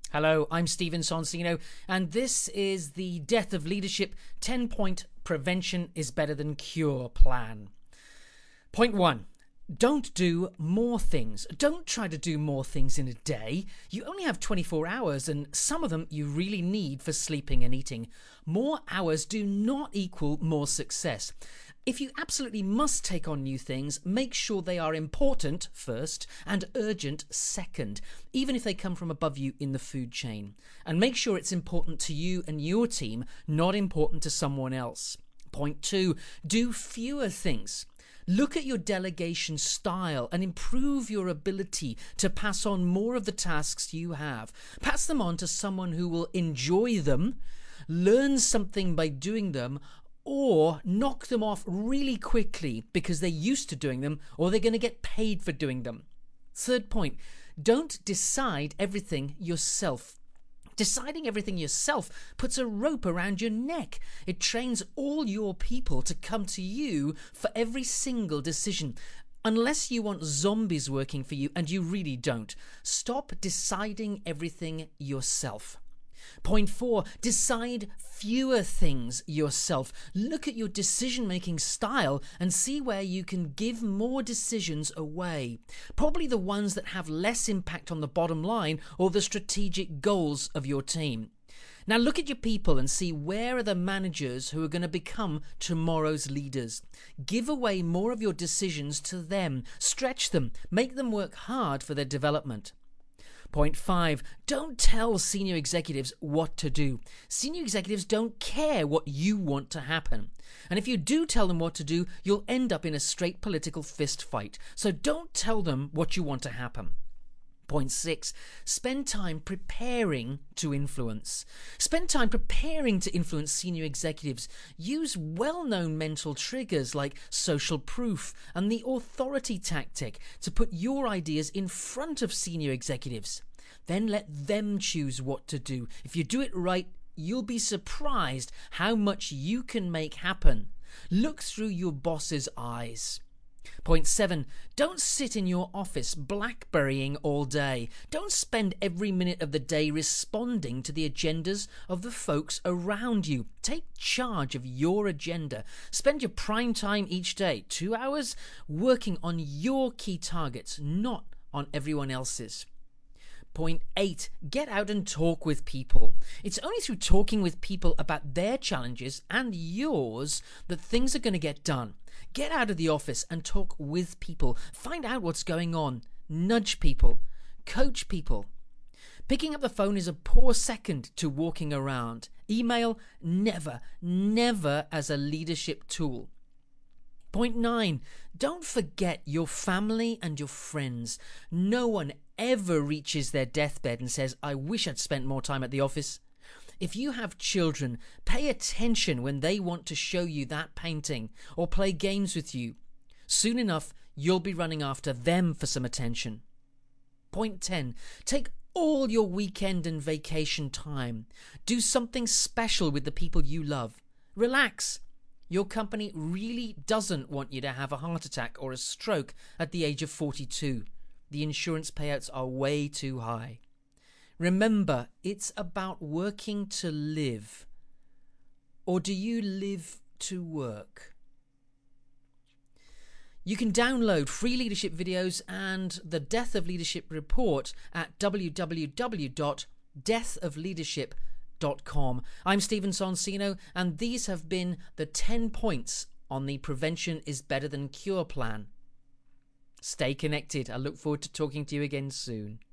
Hello, I'm Stephen Sonsino, and this is the Death of Leadership 10-point Prevention is Better Than Cure plan. Point 1. Don't do more things. Don't try to do more things in a day. You only have 24 hours, and some of them you really need for sleeping and eating. More hours do not equal more success. If you absolutely must take on new things, make sure they are important first and urgent second, even if they come from above you in the food chain. And make sure it's important to you and your team, not important to someone else. Point 2, do fewer things. Look at your delegation style and improve your ability to pass on more of the tasks you have. Pass them on to someone who will enjoy them, learn something by doing them, or knock them off really quickly because they're used to doing them, or they're going to get paid for doing them. Third point, don't decide everything yourself. Deciding everything yourself puts a rope around your neck. It trains all your people to come to you for every single decision. Unless you want zombies working for you, and you really don't, stop deciding everything yourself. Point 4, decide fewer things yourself. Look at your decision-making style and see where you can give more decisions away. Probably the ones that have less impact on the bottom line or the strategic goals of your team. Now look at your people and see where are the managers who are going to become tomorrow's leaders. Give away more of your decisions to them. Stretch them. Make them work hard for their development. Point 5, don't tell senior executives what to do. Senior executives don't care what you want to happen. And if you do tell them what to do, you'll end up in a straight political fist fight. So don't tell them what you want to happen. Point 6, spend time preparing to influence. Spend time preparing to influence senior executives. Use well-known mental triggers like social proof and the authority tactic to put your ideas in front of senior executives. Then let them choose what to do. If you do it right, you'll be surprised how much you can make happen. Look through your boss's eyes. Point 7, don't sit in your office blackberrying all day. Don't spend every minute of the day responding to the agendas of the folks around you. Take charge of your agenda. Spend your prime time each day, 2 hours, working on your key targets, not on everyone else's. Point 8, get out and talk with people. It's only through talking with people about their challenges and yours that things are going to get done. Get out of the office and talk with people. Find out what's going on. Nudge people. Coach people. Picking up the phone is a poor second to walking around. Email, never, never as a leadership tool. Point 9, don't forget your family and your friends. No one ever reaches their deathbed and says, I wish I'd spent more time at the office. If you have children, pay attention when they want to show you that painting or play games with you. Soon enough, you'll be running after them for some attention. Point 10, take all your weekend and vacation time. Do something special with the people you love. Relax. Your company really doesn't want you to have a heart attack or a stroke at the age of 42. The insurance payouts are way too high. Remember, it's about working to live. Or do you live to work? You can download free leadership videos and the Death of Leadership report at www.deathofleadership.com. I'm Stephen Sonsino, and these have been the 10 points on the Prevention is Better Than Cure plan. Stay connected. I look forward to talking to you again soon.